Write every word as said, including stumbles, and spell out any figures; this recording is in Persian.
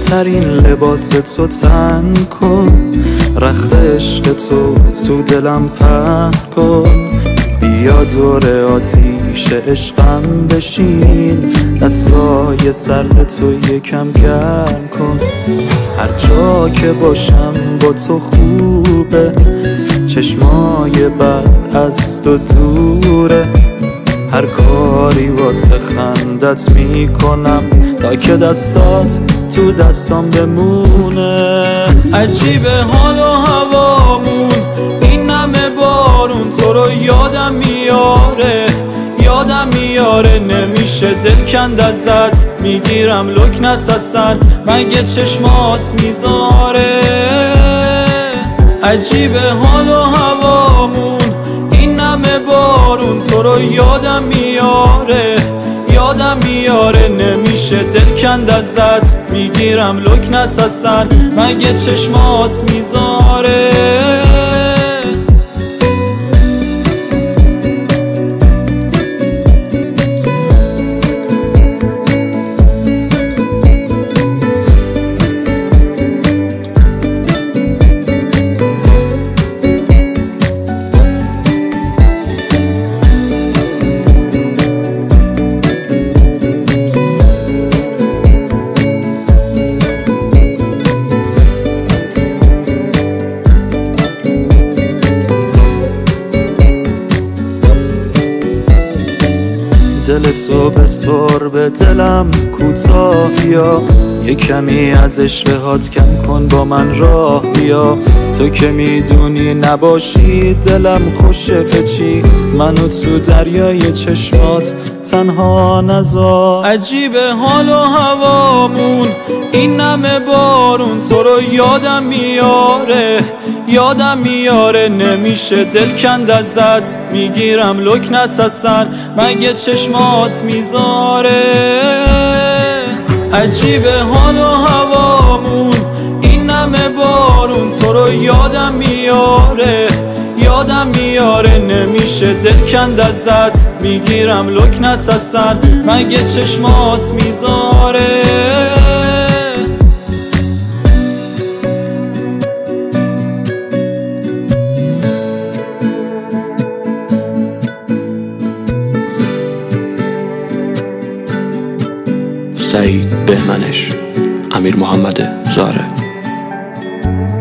بهترین لباس تو تن کن، رخت عشق تو تو دلم پهن کن. بیا دور آتیش عشقم بشین، دستای سرد تو یکم گرم کن. هر جا که باشم با تو خوبه، چشمای بد از تو دوره. هر کاری واسه خندت میکنم تا که دستات تو دستام بمونه. عجیبه حال و هوامون، این همه بارون تو رو یادم میاره، یادم میاره. نمیشه دل کند ازت، میگیرم لکنت اصلا مگه چشمات میذاره. عجیبه حال و هوامون، این همه بارون تو رو یادم میاره، یادم میاره. نمیشه دل کند ازت، میگیرم لکنت اصلا مگه چشمات میذاره. دل تو بسپار به دلم کوتاه بیا، یه کمی از عشقهات کم کن با من راه بیا. تو که میدونی نباشی دلم خوشه به چی، منو تو دریای چشمات تنها نذار. عجیبه حال و هوامون، این همه بارون تو رو یادم میاره، یادم میاره. نمیشه دل کند ازت، میگیرم لکنت اصلا مگه چشمات میذاره. عجیبه حال و هوامون، این همه بارون تو رو یادم میاره، یادم میاره. نمیشه دل کند ازت، میگیرم لکنت اصلا مگه چشمات میذاره. سعید بهمنش، امیر محمد زاره.